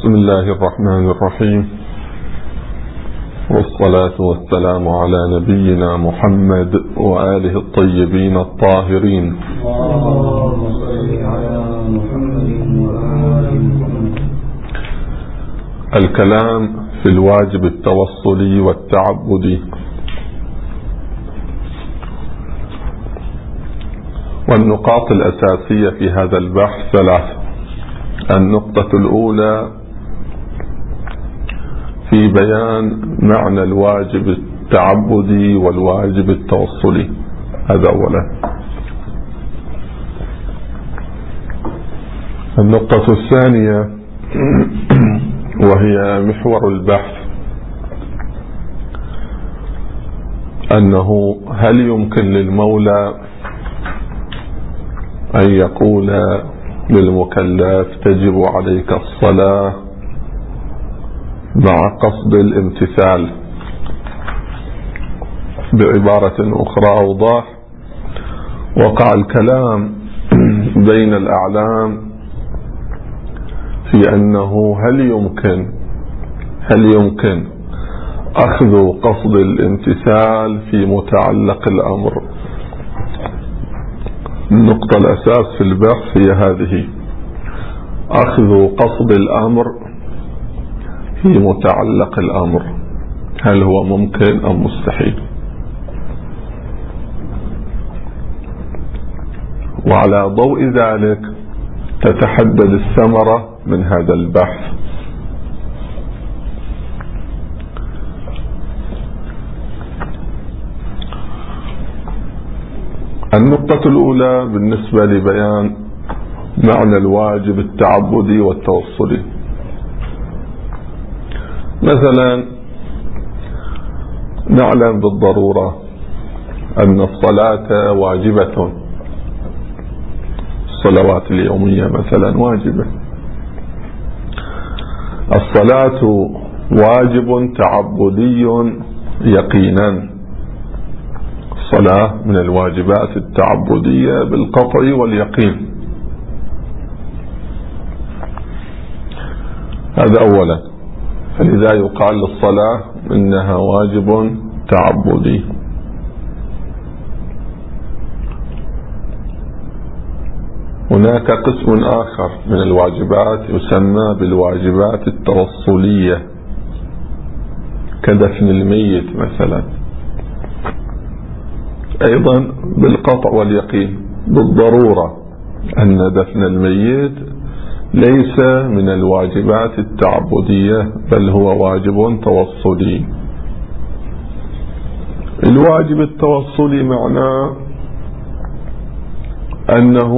بسم الله الرحمن الرحيم، والصلاة والسلام على نبينا محمد وآله الطيبين الطاهرين. الكلام في الواجب التوصلي والتعبدي. والنقاط الأساسية في هذا البحث ثلاث. النقطة الأولى في بيان معنى الواجب التعبدي والواجب التوصلي، هذا أولا. النقطة الثانية وهي محور البحث، أنه هل يمكن للمولى أن يقول للمكلف تجب عليك الصلاة مع قصد الامتثال؟ بعبارة أخرى أوضح، وقع الكلام بين الأعلام في أنه هل يمكن أخذ قصد الامتثال في متعلق الأمر. النقطة الأساس في البحث هي هذه، أخذ قصد الأمر في متعلق الأمر، هل هو ممكن أم مستحيل؟ وعلى ضوء ذلك تتحدد الثمرة من هذا البحث. النقطة الأولى بالنسبة لبيان معنى الواجب التعبدي والتوصلي. مثلا نعلم بالضرورة أن الصلاة واجبة، الصلوات اليومية مثلا واجبة. الصلاة واجب تعبدي يقينا، الصلاة من الواجبات التعبدية بالقطع واليقين، هذا أولا. فلذا يقال للصلاة إنها واجب تعبدي. هناك قسم آخر من الواجبات يسمى بالواجبات التوصلية، كدفن الميت مثلا، أيضا بالقطع واليقين بالضرورة أن دفن الميت ليس من الواجبات التعبدية، بل هو واجب توصلي. الواجب التوصلي معناه أنه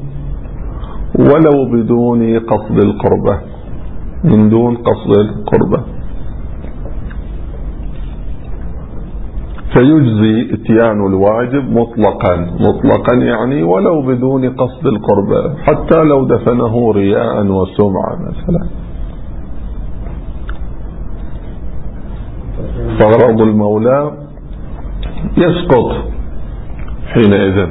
ولو بدون قصد القربة، من دون قصد القربة، فيجزي اتيان الواجب مطلقا يعني ولو بدون قصد القربة، حتى لو دفنه رياء وسمعة مثلا. فغرض المولى يسقط حينئذ.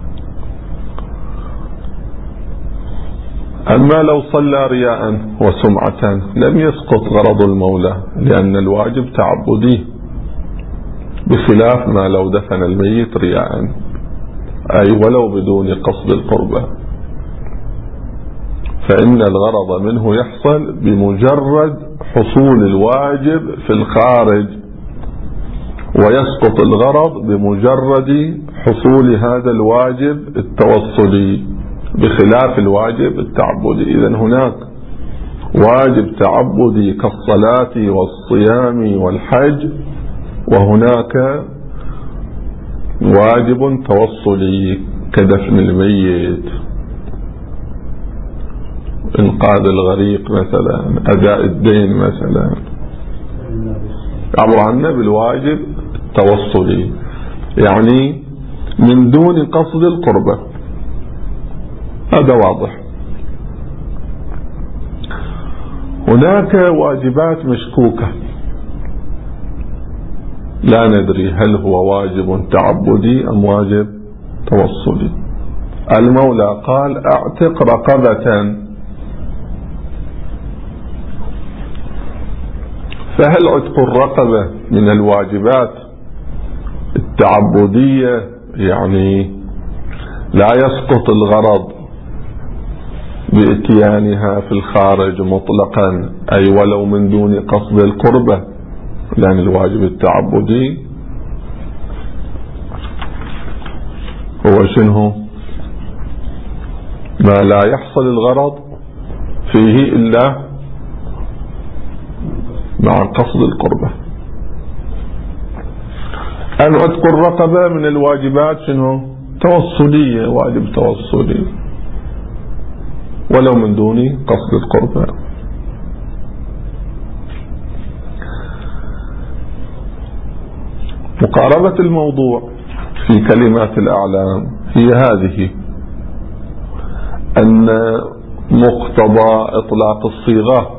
أما لو صلى رياء وسمعة لم يسقط غرض المولى، لأن الواجب تعبدي، بخلاف ما لو دفن الميت رياء، أي ولو بدون قصد القربة، فإن الغرض منه يحصل بمجرد حصول الواجب في الخارج، ويسقط الغرض بمجرد حصول هذا الواجب التوصلي، بخلاف الواجب التعبدي. إذن هناك واجب تعبدي كالصلاة والصيام والحج، وهناك واجب توصلي كدفن الميت، إنقاذ الغريق مثلا، أداء الدين مثلا، عبر عنا بالواجب التوصلي، يعني من دون قصد القربة، هذا واضح. هناك واجبات مشكوكة، لا ندري هل هو واجب تعبدي أم واجب توصلي. المولى قال اعتق رقبة، فهل عتق الرقبة من الواجبات التعبدية؟ يعني لا يسقط الغرض بإتيانها في الخارج مطلقا، أي ولو من دون قصد القربة، يعني الواجب التعبدي هو شنو؟ ما لا يحصل الغرض فيه إلا مع قصد القربة. أن عتق الرقبة من الواجبات شنو؟ توصلية، واجب توصلي ولو من دون قصد القربة. مقاربة الموضوع في كلمات الأعلام هي هذه: أن مقتضى إطلاق الصيغة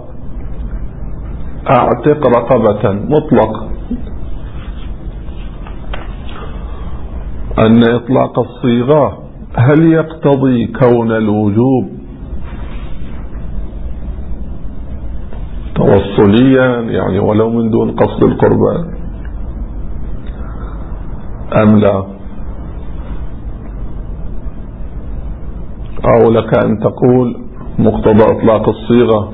أعتق رقبة مطلق، أن إطلاق الصيغة هل يقتضي كون الوجوب توصليا يعني ولو من دون قصد القربة أم لا؟ أو لك أن تقول مقتضى إطلاق الصيغة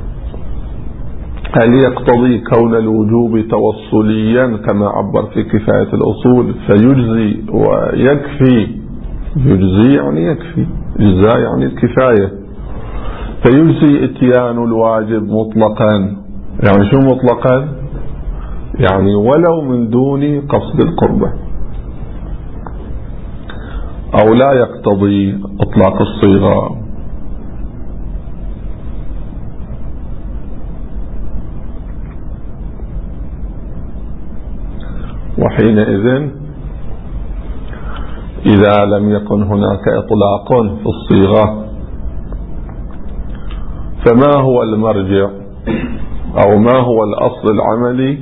هل يقتضي كون الوجوب توصليا كما عبر في كفاية الأصول فيجزي ويكفي. يجزي يعني يكفي، جزاء يعني الكفاية، فيجزي اتيان الواجب مطلقا. يعني شو مطلقا؟ يعني ولو من دون قصد القربة، أو لا يقتضي إطلاق الصيغة. وحينئذ إذا لم يكن هناك إطلاق في الصيغة فما هو المرجع أو ما هو الأصل العملي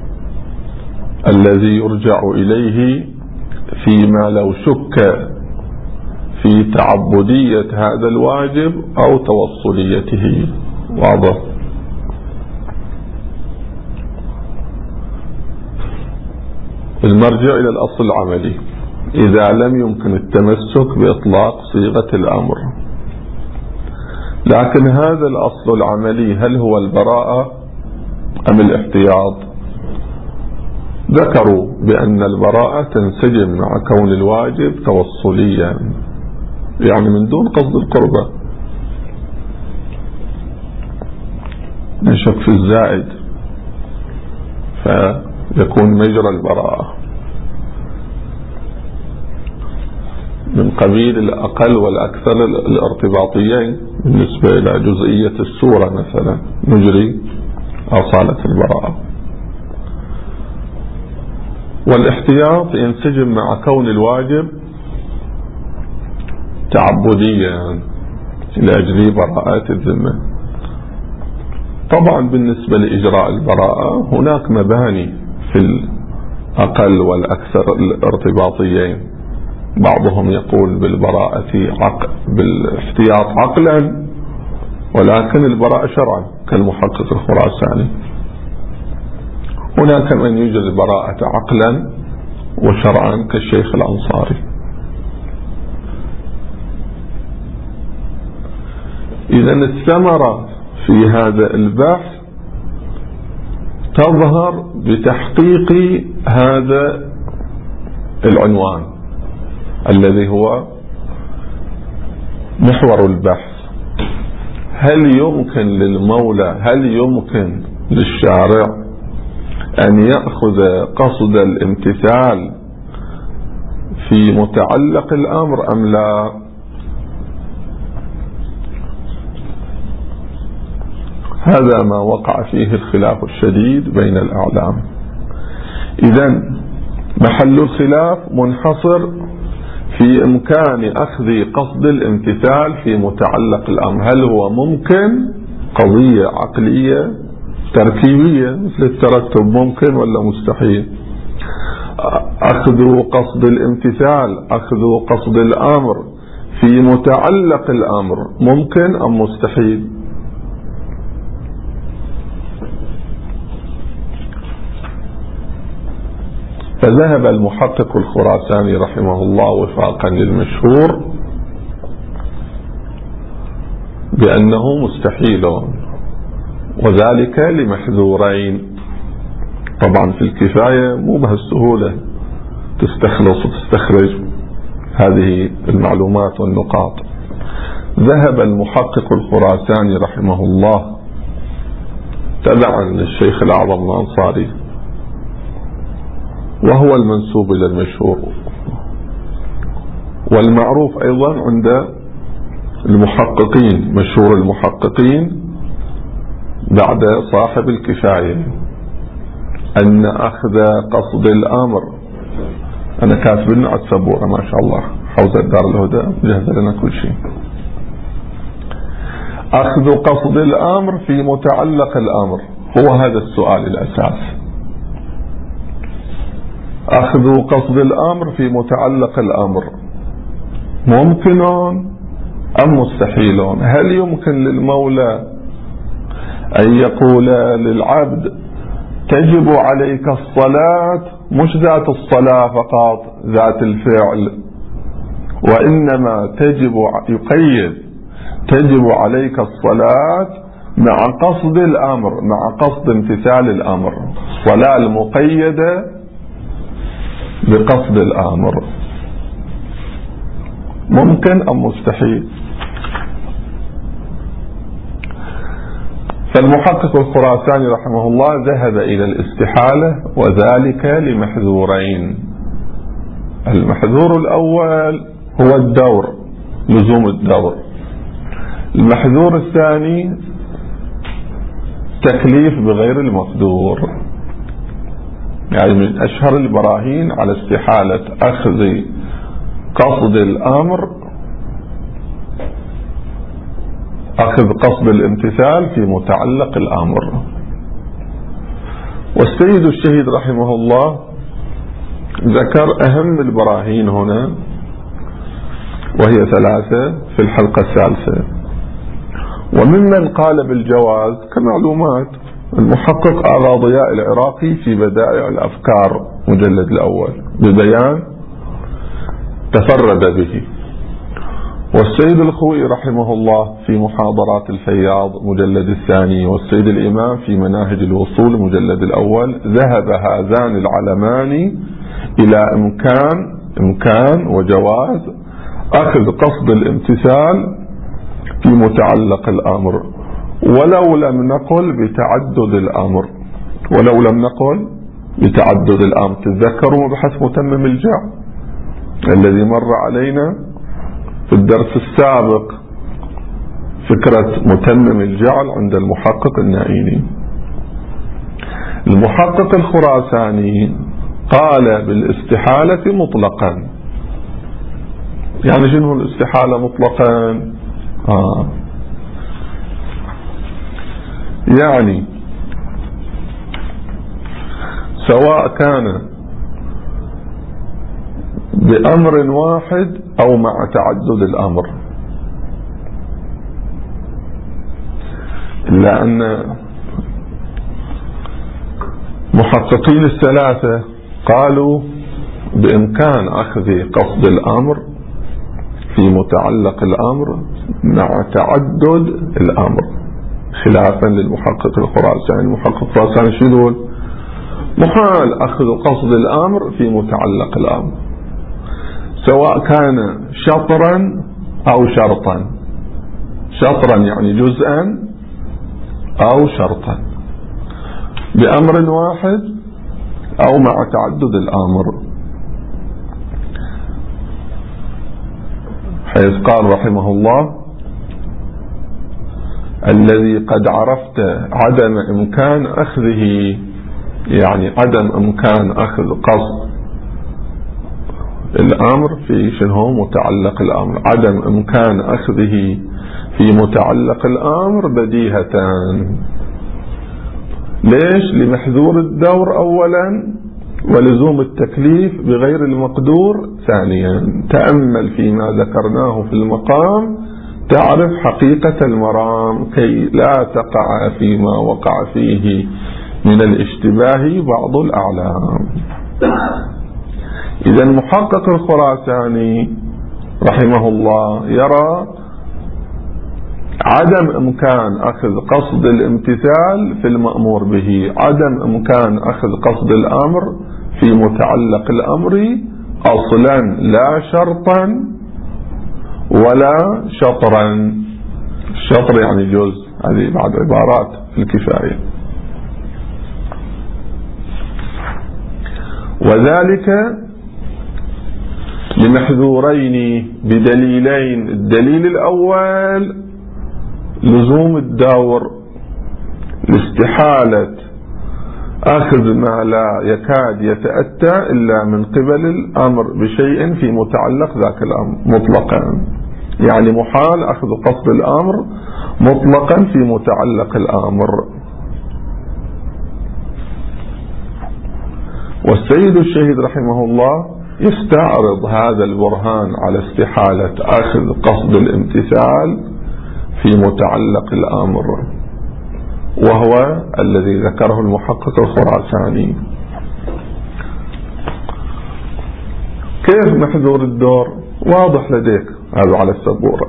الذي يرجع إليه فيما لو شك في تعبدية هذا الواجب أو توصليته؟ واضح؟ المرجع إلى الأصل العملي إذا لم يمكن التمسك بإطلاق صيغة الأمر. لكن هذا الأصل العملي هل هو البراءة أم الاحتياط؟ ذكروا بأن البراءة تنسجم مع كون الواجب توصليا، يعني من دون قصد القربة، نشك في الزائد فيكون مجرى البراءة من قبيل الأقل والأكثر الارتباطيين بالنسبة إلى جزئية السورة مثلا نجري أصالة البراءة. والاحتياط ينسجم مع كون الواجب تعبديا لأجل براءات الذمة. طبعا بالنسبة لإجراء البراءة هناك مباني في الأقل والأكثر الارتباطيين، بعضهم يقول بالبراءة بالاحتياط عقلا، ولكن البراءة شرعا كالمحقق الخراساني. هناك من يوجد البراءة عقلا وشرعا كالشيخ الأنصاري. إذا الثمرة في هذا البحث تظهر بتحقيق هذا العنوان الذي هو محور البحث: هل يمكن للمولى، هل يمكن للشارع أن يأخذ قصد الامتثال في متعلق الأمر أم لا؟ هذا ما وقع فيه الخلاف الشديد بين الأعلام. إذن محل الخلاف منحصر في إمكان أخذ قصد الامتثال في متعلق الأمر، هل هو ممكن؟ قضية عقلية تركيبية مثل الترتب، ممكن ولا مستحيل؟ أخذ قصد الامتثال، أخذ قصد الأمر في متعلق الأمر ممكن أم مستحيل؟ فذهب المحقق الخراساني رحمه الله وفاقا للمشهور بأنه مستحيل، وذلك لمحذورين. طبعا في الكفاية مو بهالسهولة تستخلص وتستخرج هذه المعلومات والنقاط. ذهب المحقق الخراساني رحمه الله تبعا للشيخ الأعظم الأنصاري، وهو المنسوب إلى المشهور والمعروف أيضا عند المحققين، مشهور المحققين بعد صاحب الكفاية، أن أخذ قصد الأمر. أنا كاتب لنا على السبورة ما شاء الله، حوزة دار الهدى جهز لنا كل شيء. أخذ قصد الأمر في متعلق الأمر هو هذا السؤال الأساس. أخذ قصد الأمر في متعلق الأمر ممكن أم مستحيل؟ هل يمكن للمولى أن يقول للعبد تجب عليك الصلاة، مش ذات الصلاة فقط، ذات الفعل، وإنما يقيد تجب عليك الصلاة مع قصد الأمر، مع قصد امتثال الأمر، الصلاة المقيدة بقصد الأمر، ممكن أم مستحيل؟ فالمحقق الخراساني رحمه الله ذهب إلى الاستحالة، وذلك لمحذورين. المحذور الأول هو الدور، لزوم الدور. المحذور الثاني تكليف بغير المقدور. يعني من أشهر البراهين على استحالة أخذ قصد الأمر، أخذ قصد الامتثال في متعلق الأمر. والسيد الشهيد رحمه الله ذكر أهم البراهين هنا، وهي 3 في الحلقة الثالثة. وممن قال بالجواز كمعلومات المحقق آغا ضياء العراقي في بدائع الأفكار مجلد الأول ببيان تفرد به، والسيد الخوئي رحمه الله في محاضرات الفياض مجلد الثاني، والسيد الإمام في مناهج الوصول مجلد الأول. ذهب هذان العلمان إلى إمكان وجواز أخذ قصد الامتثال في متعلق الأمر، ولو لم نقل بتعدد الأمر، تذكروا مبحث متمم الجعل الذي مر علينا في الدرس السابق، فكرة متمم الجعل عند المحقق النائيني. المحقق الخراساني قال بالاستحالة مطلقا. يعني شنو الاستحالة مطلقا؟ يعني سواء كان بأمر واحد أو مع تعدد الأمر، إلا أن محققين الثلاثة قالوا بإمكان أخذ قصد الأمر في متعلق الأمر مع تعدد الأمر، خلافا للمحقق الخراساني. المحقق الخراساني شو يقول؟ محال أخذ قصد الأمر في متعلق الأمر، سواء كان شطرا أو شرطا. شطرا يعني جزءا أو شرطا، بأمر واحد أو مع تعدد الأمر، حيث قال رحمه الله الذي قد عرفت عدم إمكان أخذه، يعني عدم إمكان أخذ قصد الأمر في شنو متعلق الأمر، عدم إمكان أخذه في متعلق الأمر بديهتان. ليش؟ لمحذور الدور أولا، ولزوم التكليف بغير المقدور ثانيا. تأمل فيما ذكرناه في المقام تعرف حقيقة المرام، كي لا تقع فيما وقع فيه من الاشتباه بعض الأعلام. إذا المحقق الخراساني رحمه الله يرى عدم إمكان أخذ قصد الامتثال في المأمور به، عدم إمكان أخذ قصد الأمر في متعلق الأمر أصلا، لا شرطا ولا شطرا. الشطر يعني جزء، هذه بعض عبارات في الكفاية. وذلك لمحذورين بدليلين. الدليل الأول لزوم الدور، لاستحالة أخذ ما لا يكاد يتأتى إلا من قبل الأمر بشيء في متعلق ذاك الأمر مطلقا، يعني محال أخذ قصد الأمر مطلقا في متعلق الأمر. والسيد الشهيد رحمه الله يستعرض هذا البرهان على استحالة أخذ قصد الامتثال في متعلق الأمر، وهو الذي ذكره المحقق الخراساني. كيف محذور الدور؟ واضح لديك هذا على السبورة.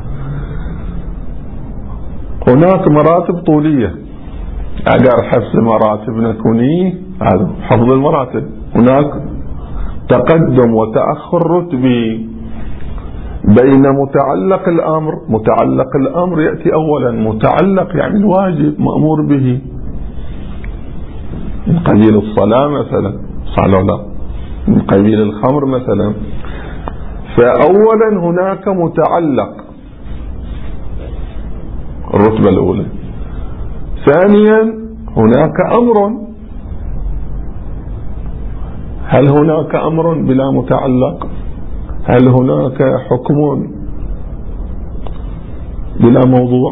هناك مراتب طولية، أجر حفظ مراتب نكوني، هذا حفظ المراتب. هناك تقدم وتأخر رتبي بين متعلق الأمر. متعلق الأمر يأتي أولا، متعلق يعني الواجب مأمور به، من قبيل الصلاة مثلا، صلى الله، من قبيل الخمر مثلا. فأولا هناك متعلق، الرتبة الأولى. ثانيا هناك أمر. هل هناك أمر بلا متعلق؟ هل هناك حكم بلا موضوع؟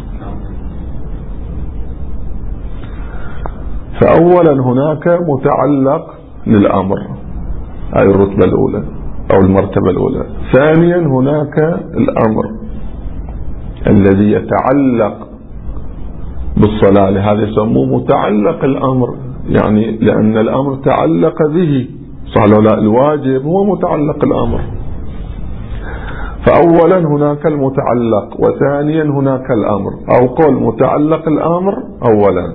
فأولا هناك متعلق للأمر، هذه الرتبة الأولى أو المرتبة الأولى. ثانيا هناك الأمر الذي يتعلق بالصلاة، لهذا يسموه متعلق الأمر، يعني لأن الأمر تعلق به، صلى الله، الواجب هو متعلق الأمر. فأولا هناك المتعلق، وثانيا هناك الأمر، أو قل متعلق الأمر أولا،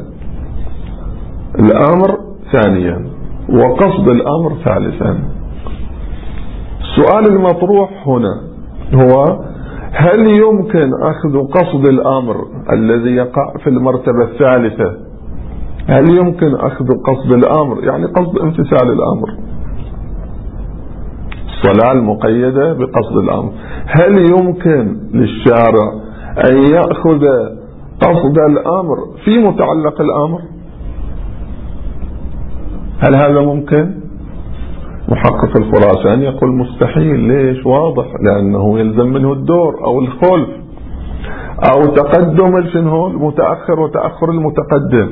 الأمر ثانيا، وقصد الأمر ثالثا. السؤال المطروح هنا هو: هل يمكن أخذ قصد الأمر الذي يقع في المرتبة الثالثة؟ هل يمكن أخذ قصد الأمر يعني قصد امتثال الأمر، الصلاة المقيدة بقصد الأمر، هل يمكن للشارع أن يأخذ قصد الأمر في متعلق الأمر؟ هل هذا ممكن؟ محقق الخراساني يقول مستحيل. ليش؟ واضح، لأنه يلزم منه الدور أو الخلف أو تقدم المتأخر وتأخر المتقدم.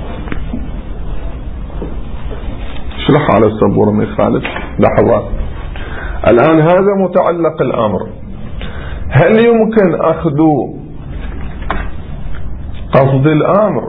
اشرح على السبورة ما يخالف. لحظات. الآن هذا متعلق الأمر، هل يمكن أخذ قصد الأمر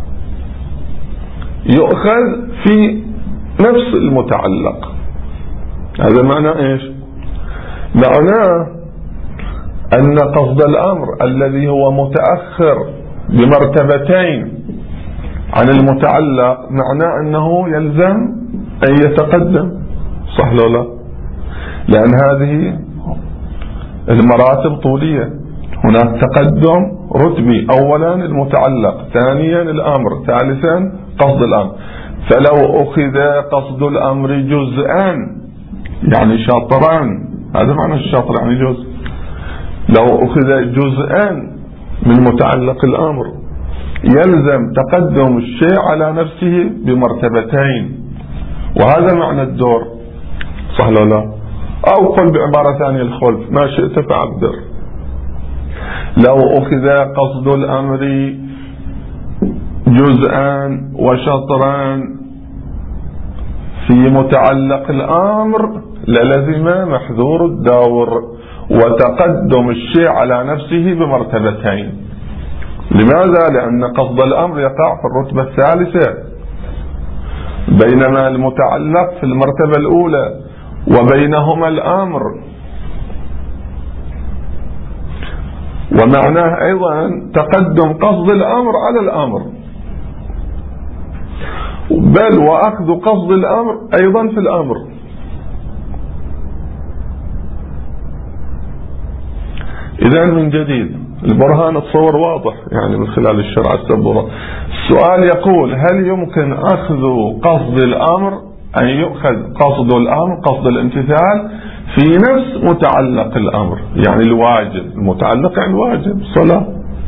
يؤخذ في نفس المتعلق؟ هذا معنى إيش؟ معناه أن قصد الأمر الذي هو متأخر بمرتبتين عن المتعلق معناه أنه يلزم أن يتقدم، صح ولا لا؟ لأن هذه المراتب طولية، هناك تقدم رتبي، أولا المتعلق، ثانيا الأمر، ثالثا قصد الأمر. فلو أخذ قصد الأمر جزءا يعني شطران، هذا معنى الشطر يعني جزء، لو أخذ جزءا من متعلق الأمر يلزم تقدم الشيء على نفسه بمرتبتين، وهذا معنى الدور، صح ولا لا؟ أو قل بعبارة ثانية الخلف، ما شئت فعبر. لو أخذ قصد الأمر جزءا وشطرا في متعلق الأمر للزم محذور الدور وتقدم الشيء على نفسه بمرتبتين. لماذا؟ لأن قصد الأمر يقع في الرتبة الثالثة. بينما المتعلق في المرتبة الأولى وبينهما الأمر. ومعناه أيضا تقدم قصد الأمر على الأمر، بل وأخذ قصد الأمر أيضا في الأمر. إذن من جديد البرهان الصور واضح يعني من خلال الشرع السبورة. السؤال يقول: هل يمكن أخذ قصد الأمر، أن يؤخذ قصد الأمر قصد الامتثال في نفس متعلق الأمر، يعني الواجب، المتعلق يعني الواجب الصلاة؟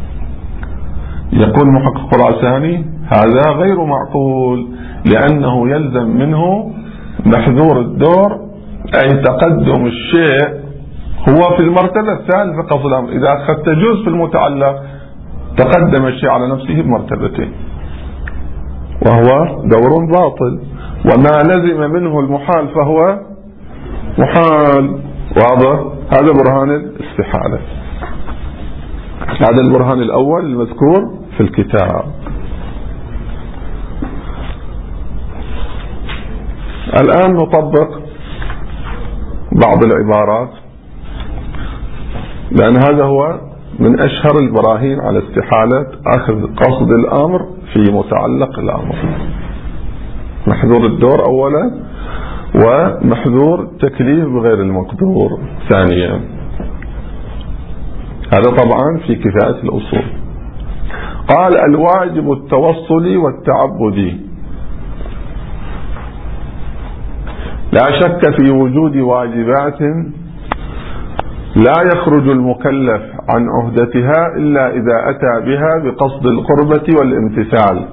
يقول محقق خراساني: هذا غير معقول، لأنه يلزم منه محذور الدور، أي تقدم الشيء هو في المرتبة الثالثة قصد الأمر. إذا أخذت جزء في المتعلق تقدم الشيء على نفسه بمرتبتين، وهو دور باطل. وما لزم منه المحال فهو محال. واضح؟ هذا برهان الاستحالة. هذا البرهان الأول المذكور في الكتاب. الآن نطبق بعض العبارات، لأن هذا هو من أشهر البراهين على استحالة أخذ قصد الأمر في متعلق الأمر. محذور الدور أولا، ومحذور تكليف بغير المقدور ثانيا. هذا طبعا في كفاية الأصول. قال: الواجب التوصلي والتعبدي. لا شك في وجود واجبات لا يخرج المكلف عن عهدتها إلا إذا أتى بها بقصد القربة والامتثال.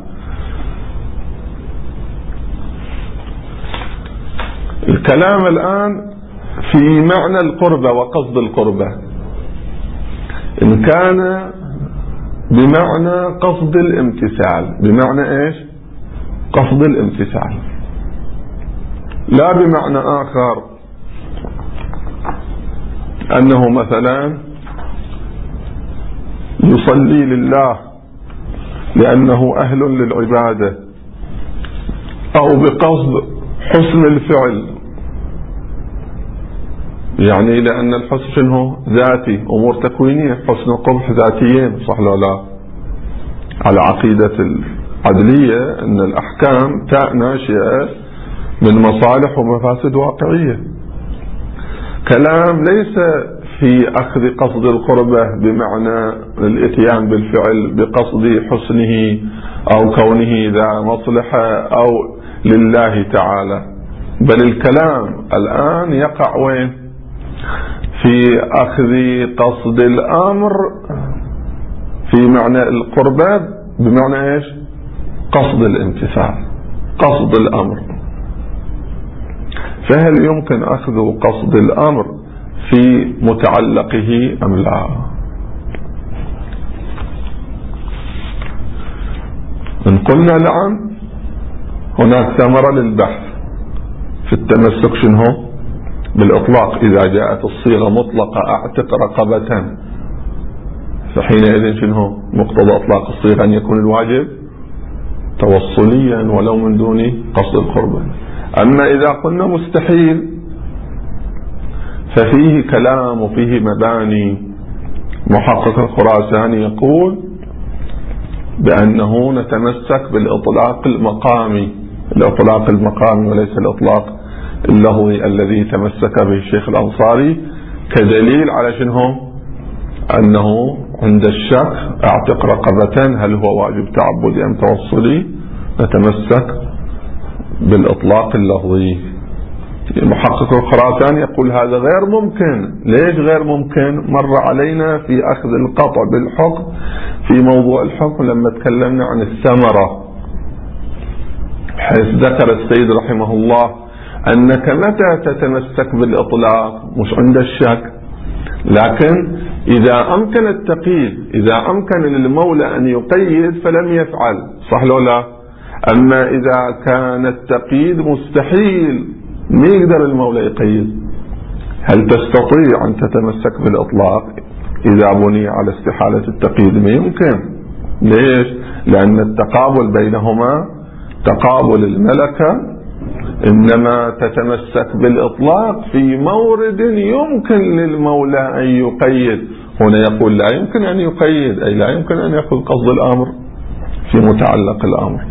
الكلام الآن في معنى القربة وقصد القربة. إن كان بمعنى قصد الامتثال، بمعنى إيش؟ قصد الامتثال، لا بمعنى آخر أنه مثلا يصلي لله لأنه أهل للعبادة، أو بقصد حسن الفعل، يعني لأن الحسن شنو؟ ذاتي، أمور تكوينية، حسن القبح ذاتيين، صح ولا لا؟ على عقيدة العدلية أن الأحكام ناشئة من مصالح ومفاسد واقعية. كلام ليس في أخذ قصد القربة بمعنى الاتيان بالفعل بقصد حسنه أو كونه ذا مصلحة أو لله تعالى، بل الكلام الآن يقع وين؟ في أخذ قصد الأمر في معنى القربة بمعنى إيش؟ قصد الامتثال، قصد الأمر. فهل يمكن أخذ قصد الأمر في متعلقه أم لا؟ إن قلنا نعم، هناك ثمرة للبحث في التمسك شنو؟ بالإطلاق. إذا جاءت الصيغة مطلقة أعتق رقبة، فحينئذ شنو مقتضى إطلاق الصيغة؟ أن يكون الواجب توصليا ولو من دون قصد القربة. أما إذا قلنا مستحيل ففيه كلام وفيه مباني. محقق الخراساني يقول بأنه نتمسك بالإطلاق المقامي، الإطلاق المقامي وليس الإطلاق اللغوي الذي تمسك به الشيخ الأنصاري، كدليل على شنو؟ أنه عند الشك أعتق رقبة هل هو واجب تعبدي أم توصلي؟ نتمسك بالإطلاق اللفظي. محقق الخراساني يقول هذا غير ممكن. ليش غير ممكن؟ مر علينا في أخذ القطع بالحكم في موضوع الحكم لما تكلمنا عن الثمرة، حيث ذكر السيد رحمه الله أنك متى تتمسك بالإطلاق مش عند الشك، لكن إذا أمكن التقييد، إذا أمكن للمولى أن يقيد فلم يفعل، صح لو لا؟ أما إذا كان التقييد مستحيل ما يقدر المولى يقيد. هل تستطيع أن تتمسك بالإطلاق إذا بني على استحالة التقييد؟ ما يمكن. ليش؟ لأن التقابل بينهما تقابل الملكة إنما تتمسك بالإطلاق في مورد يمكن للمولى أن يقيد. هنا يقول لا يمكن أن يقيد، أي لا يمكن أن يأخذ قصد الأمر في متعلق الأمر.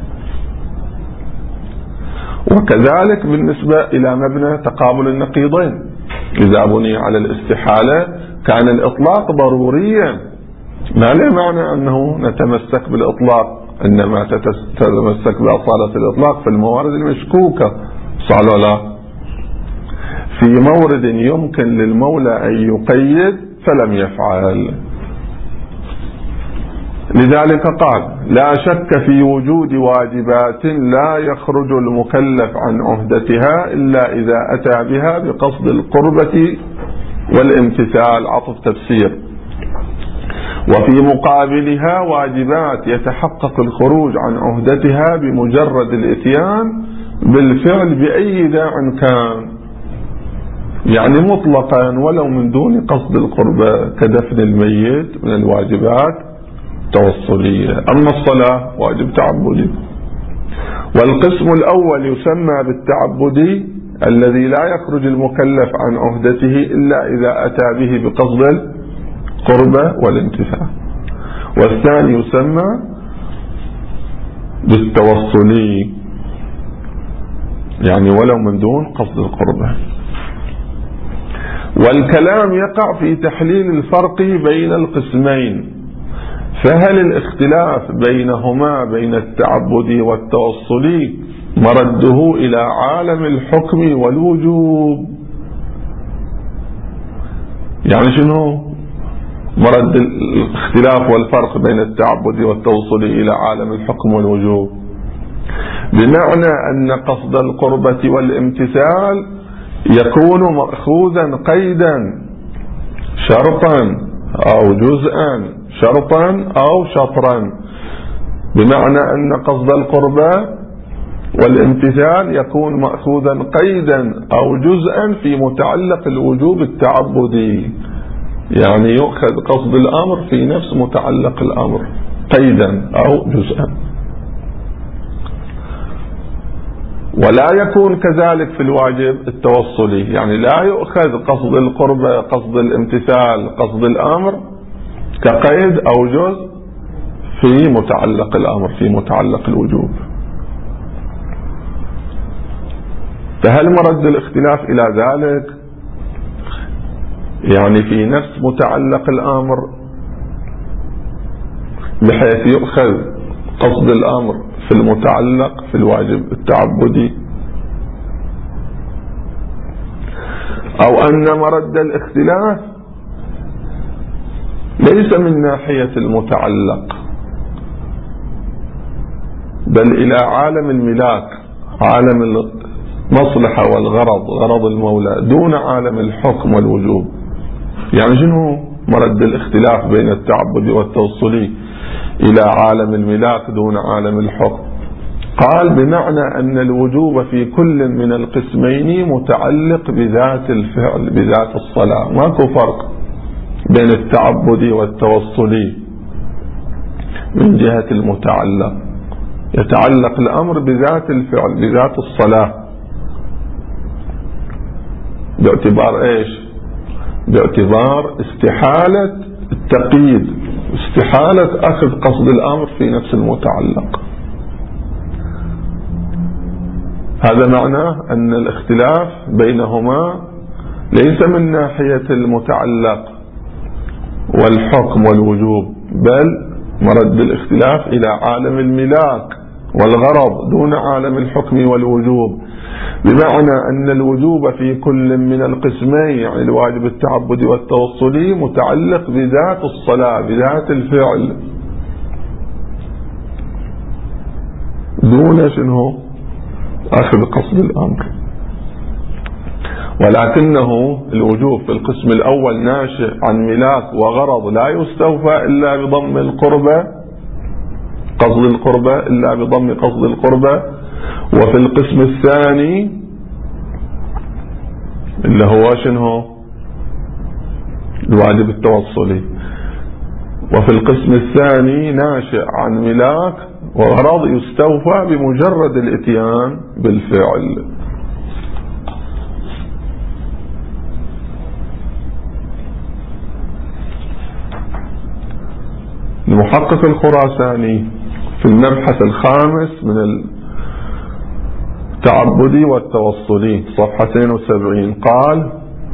وكذلك بالنسبة إلى مبنى تقابل النقيضين، إذا بني على الاستحالة كان الإطلاق ضروريا، ما له معنى أنه نتمسك بالإطلاق، إنما تتمسك بأصالة الإطلاق في الموارد المشكوكة، صح ولا لا؟ في مورد يمكن للمولى أن يقيد فلم يفعل. لذلك قال لا شك في وجود واجبات لا يخرج المكلف عن عهدتها إلا إذا أتى بها بقصد القربة والامتثال، عطف تفسير. وفي مقابلها واجبات يتحقق الخروج عن عهدتها بمجرد الإتيان بالفعل بأي داع كان، يعني مطلقا ولو من دون قصد القربة كدفن الميت من الواجبات توصلية. أما الصلاة واجب تعبدي. والقسم الأول يسمى بالتعبدي الذي لا يخرج المكلف عن عهدته إلا إذا أتى به بقصد القربة والامتثال. والثاني يسمى بالتوصلي، يعني ولو من دون قصد القربة. والكلام يقع في تحليل الفرق بين القسمين، فهل الاختلاف بينهما بين التعبدي والتوصلي مرده إلى عالم الحكم والوجوب؟ يعني شنو مرد الاختلاف والفرق بين التعبدي والتوصلي إلى عالم الحكم والوجوب؟ بمعنى أن قصد القربة والامتثال يكون مأخوذا قيدا شرطا أو جزءا، شرطا أو شطرا. بمعنى أن قصد القربة والامتثال يكون مأخوذا قيدا أو جزءا في متعلق الوجوب التعبدي، يعني يؤخذ قصد الأمر في نفس متعلق الأمر قيدا أو جزءا. ولا يكون كذلك في الواجب التوصلي، يعني لا يؤخذ قصد القربة، قصد الامتثال، قصد الأمر كقيد أو جزء في متعلق الأمر، في متعلق الوجوب. فهل مرد الاختلاف إلى ذلك؟ يعني في نفس متعلق الأمر بحيث يؤخذ قصد الأمر في المتعلق في الواجب التعبدي، أو أن مرد الاختلاف ليس من ناحية المتعلق بل إلى عالم الملاك، عالم المصلحة والغرض، غرض المولى، دون عالم الحكم والوجوب. يعني شنو مرد الاختلاف بين التعبدي والتوصلي إلى عالم الملاك دون عالم الحكم؟ قال بمعنى أن الوجوب في كل من القسمين متعلق بذات الفعل، بذات الصلاة. ماكو فرق بين التعبدي والتوصلي من جهة المتعلق، يتعلق الأمر بذات الفعل، بذات الصلاة. باعتبار إيش؟ باعتبار استحالة التقييد، استحالة أخذ قصد الأمر في نفس المتعلق. هذا معناه أن الاختلاف بينهما ليس من ناحية المتعلق والحكم والوجوب، بل مرد الاختلاف إلى عالم الملاك والغرض دون عالم الحكم والوجوب. بمعنى أن الوجوب في كل من القسمين، يعني الواجب التعبدي والتوصلي، متعلق بذات الصلاة، بذات الفعل، دون شنو أخذ قصد الأمر. ولكنه الوجوب في القسم الأول ناشئ عن ملاك وغرض لا يستوفى إلا بضم القربة، قصد القربة، إلا بضم قصد القربة. وفي القسم الثاني اللي هو شنو الواجب التوصلي، وفي القسم الثاني ناشئ عن ملاك والغرض يستوفى بمجرد الاتيان بالفعل. المحقق الخراساني في المبحث الخامس من التعبدي والتوصلي صفحة 72 قال: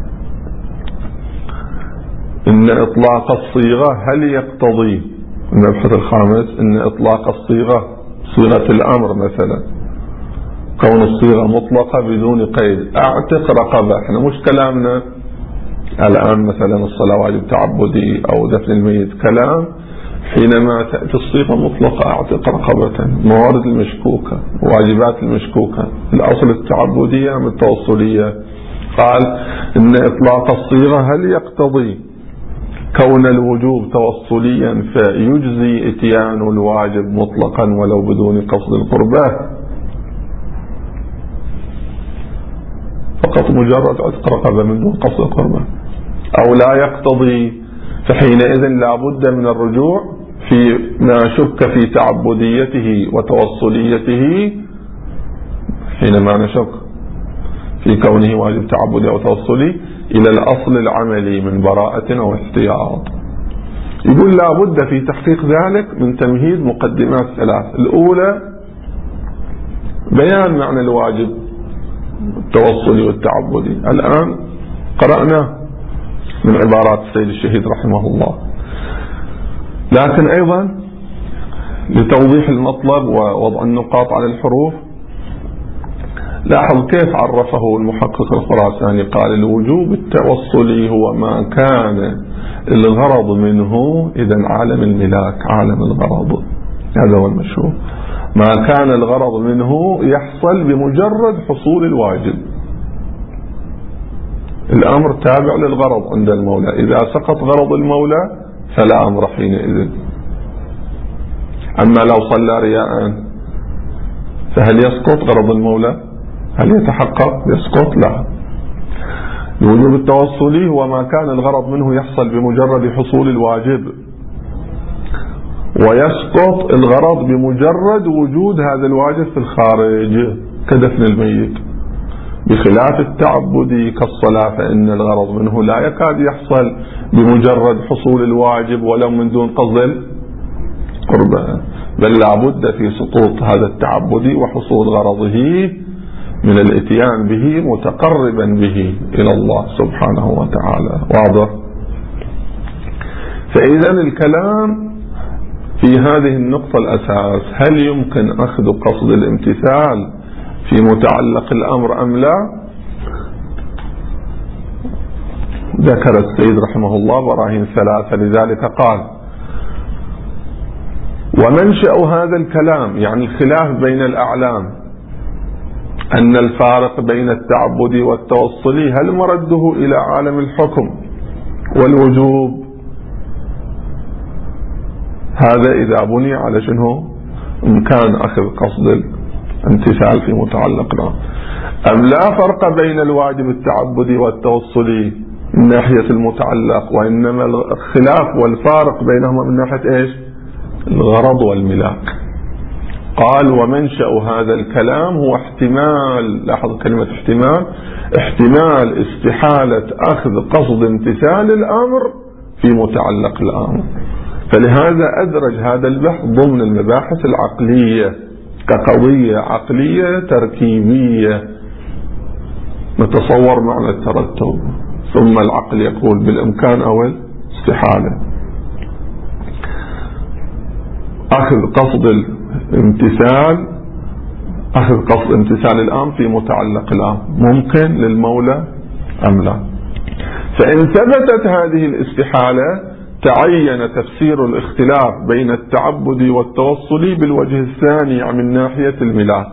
إن إطلاق الصيغة هل يقتضي، المبحث الخامس، إن إطلاق الصيغة صيغة الأمر مثلا، كون الصيغة مطلقة بدون قيد، أعتق رقبة. احنا مش كلامنا الآن مثلا الصلاة واجب تعبدي أو دفن الميت، كلام حينما تأتي الصيغة مطلقة أعتق رقبة، موارد المشكوكة، واجبات المشكوكة، الأصل التعبدية من التوصلية. قال إن إطلاق الصيغة هل يقتضي كون الوجوب توصليا فيجزي اتيان الواجب مطلقا ولو بدون قصد القربة، فقط مجرد عتق رقبة من دون قصد القربة، أو لا يقتضي، فحينئذ لا بد من الرجوع في ما شك في تعبديته وتوصليته، حينما نشك في كونه واجب تعبدي أو توصلي، إلى الأصل العملي من براءة أو احتياط. يقول لا بد في تحقيق ذلك من تمهيد مقدمات ثلاث. الأولى بيان معنى الواجب التوصلي والتعبدي، الآن قرأنا من عبارات السيد الشهيد رحمه الله، لكن أيضا لتوضيح المطلب ووضع النقاط على الحروف، لاحظ كيف عرفه المحقق الخراساني. قال: الوجوب التوصلي هو ما كان الغرض منه، إذن عالم الملاك عالم الغرض، هذا هو المشهور، ما كان الغرض منه يحصل بمجرد حصول الواجب. الأمر تابع للغرض عند المولى، إذا سقط غرض المولى فلا أمر حينئذ. أما لو صلى رياء فهل يسقط غرض المولى؟ هل يتحقق؟ يسقط؟ لا. الوجوب التوصلي هو ما كان الغرض منه يحصل بمجرد حصول الواجب، ويسقط الغرض بمجرد وجود هذا الواجب في الخارج كدفن الميت، بخلاف التعبدي كالصلاة فإن الغرض منه لا يكاد يحصل بمجرد حصول الواجب ولو من دون قصد القربة، بل لابد في سقوط هذا التعبدي وحصول غرضه من الاتيان به متقربا به إلى الله سبحانه وتعالى. واضح؟ فإذا الكلام في هذه النقطة الأساس: هل يمكن أخذ قصد الامتثال في متعلق الأمر أم لا؟ ذكر السيد رحمه الله براهين ثلاثة، لذلك قال: ومنشأ هذا الكلام، يعني الخلاف بين الأعلام، أن الفارق بين التعبدي والتوصلي هل مرده إلى عالم الحكم والوجوب؟ هذا إذا بني على شنو؟ إمكان أخذ قصد الامتثال في متعلق الأمر، أم لا فرق بين الواجب التعبدي والتوصلي من ناحية المتعلق، وإنما الخلاف والفارق بينهما من ناحية إيش؟ الغرض والملاك. قال: ومنشأ هذا الكلام هو احتمال، لاحظ كلمة احتمال استحالة أخذ قصد امتثال الأمر في متعلق الأمر، فلهذا أدرج هذا البحث ضمن المباحث العقلية كقضية عقلية تركيبية، نتصور معنى الترتب، ثم العقل يقول بالإمكان أو الاستحالة. أخذ قصد الامتثال، أخذ قصد امتثال الأمر في متعلق الأمر ممكن للمولى أم لا؟ فإن ثبتت هذه الاستحالة تعين تفسير الاختلاف بين التعبدي والتوصلي بالوجه الثاني من ناحية الملاك،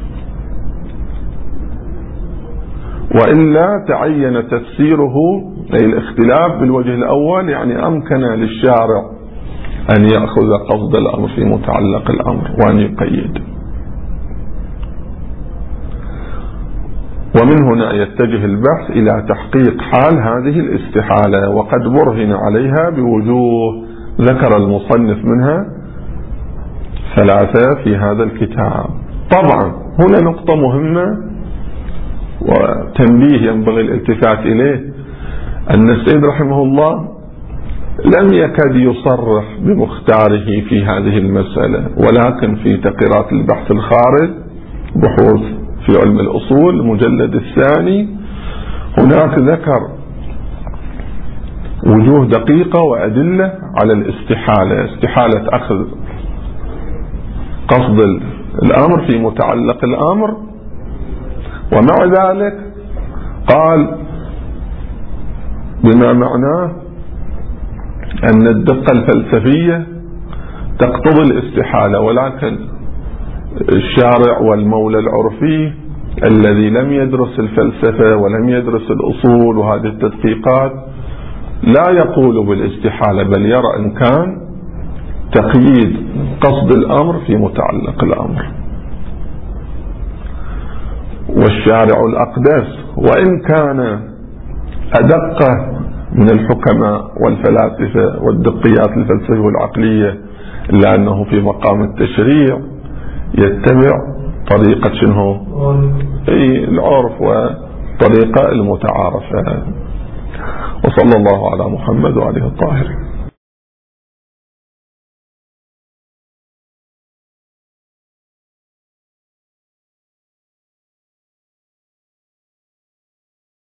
وإلا تعين تفسيره أي الاختلاف بالوجه الأول، يعني أمكن للشارع أن يأخذ قصد الأمر في متعلق الأمر وأن يقيد. ومن هنا يتجه البحث إلى تحقيق حال هذه الاستحالة، وقد برهن عليها بوجوه ذكر المصنف منها 3 في هذا الكتاب. طبعا هنا نقطة مهمة وتنبيه ينبغي الالتفات إليه، أن السيد رحمه الله لم يكد يصرح بمختاره في هذه المسألة، ولكن في تقريرات البحث الخارج بحوث في علم الأصول المجلد 2 هناك ذكر وجوه دقيقة وأدلة على الاستحالة، استحالة أخذ قصد الأمر في متعلق الأمر، ومع ذلك قال بما معناه أن الدقة الفلسفية تقتضي الاستحالة، ولكن الشارع والمولى العرفي الذي لم يدرس الفلسفة ولم يدرس الأصول وهذه التدقيقات لا يقول بالاستحالة، بل يرى إن كان تقييد قصد الأمر في متعلق الأمر. والشارع الأقدس وإن كان أدق من الحكماء والفلاسفة والدقيات الفلسفية والعقلية، إلا أنه في مقام التشريع يتبع طريقة شنو؟ العرف وطريقة المتعارفة. وصلى الله على محمد وعليه الطاهرين.